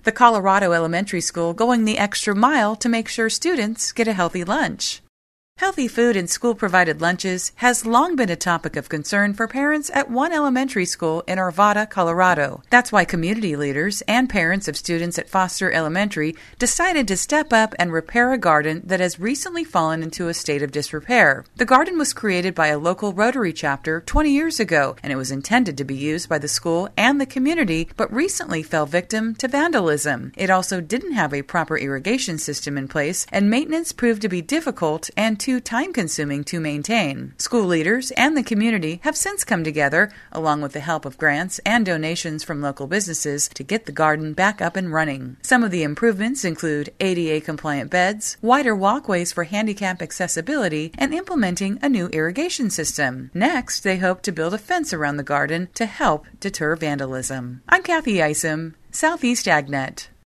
The Colorado Elementary School going the extra mile to make sure students get a healthy lunch. Healthy food and school-provided lunches has long been a topic of concern for parents at one elementary school in Arvada, Colorado. That's why community leaders and parents of students at Foster Elementary decided to step up and repair a garden that has recently fallen into a state of disrepair. The garden was created by a local Rotary chapter 20 years ago, and it was intended to be used by the school and the community, but recently fell victim to vandalism. It also didn't have a proper irrigation system in place, and maintenance proved to be difficult and too time-consuming to maintain. School leaders and the community have since come together, along with the help of grants and donations from local businesses, to get the garden back up and running. Some of the improvements include ADA-compliant beds, wider walkways for handicap accessibility, and implementing a new irrigation system. Next, they hope to build a fence around the garden to help deter vandalism. I'm Kathy Isom, Southeast AgNet.